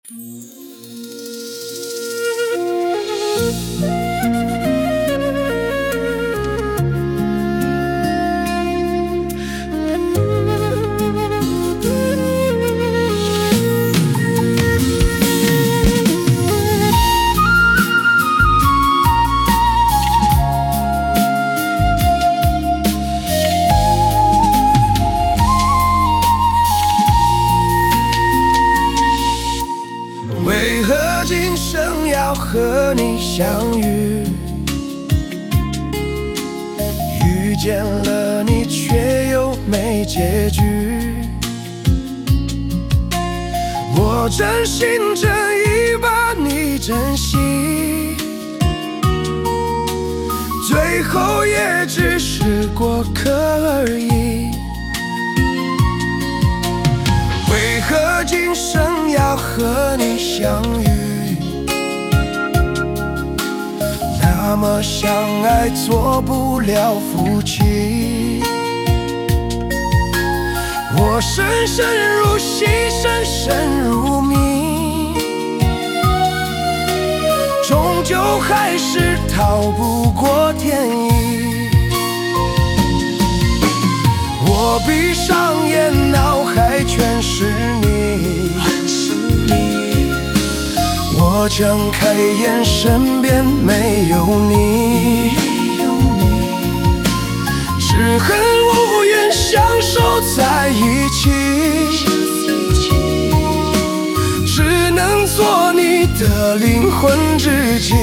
为何今生要和你相遇？遇见了你，却又没结局。我真心真意把你珍惜，最后也只是过客而已。为何今生要和你相遇？那么相爱做不了夫妻。我深深入戏，深深入迷，终究还是逃不过天意。我闭上眼，脑海全是你，我睁开眼，身边没有你，只恨无缘相守在一起，只能做你的灵魂知己。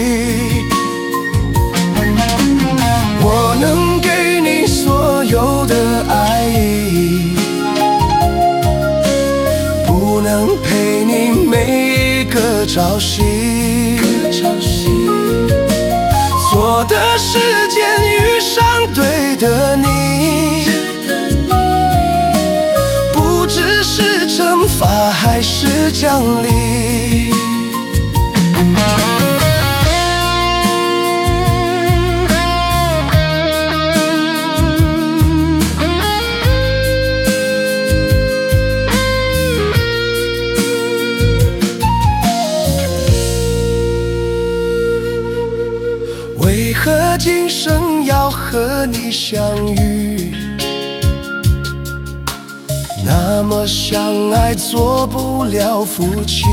我能给你所有的爱意，不能陪你每一个朝夕。错的时间遇上对的你，不知是惩罚还是奖励。为何今生要和你相遇？那么相爱做不了夫妻。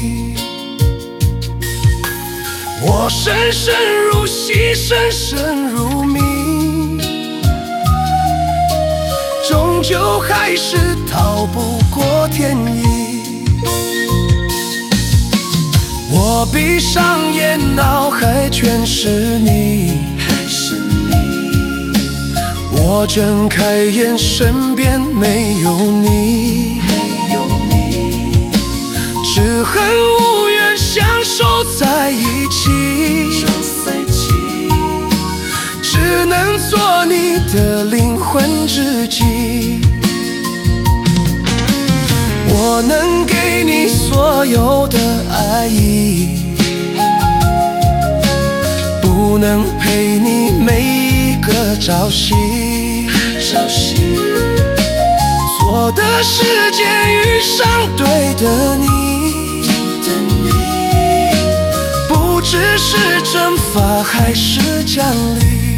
我深深入戏，深深入迷，终究还是逃不过天意。我闭上眼，脑海全是你，我睁开眼，身边没有你，只恨无缘相守在一起，只能做你的灵魂知己。我能给你所有的爱意，不能陪你每一个朝夕。错的时间遇上对的你，不知是惩罚还是奖励。